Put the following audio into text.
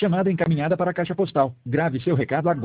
Chamada encaminhada para a caixa postal. Grave seu recado agora.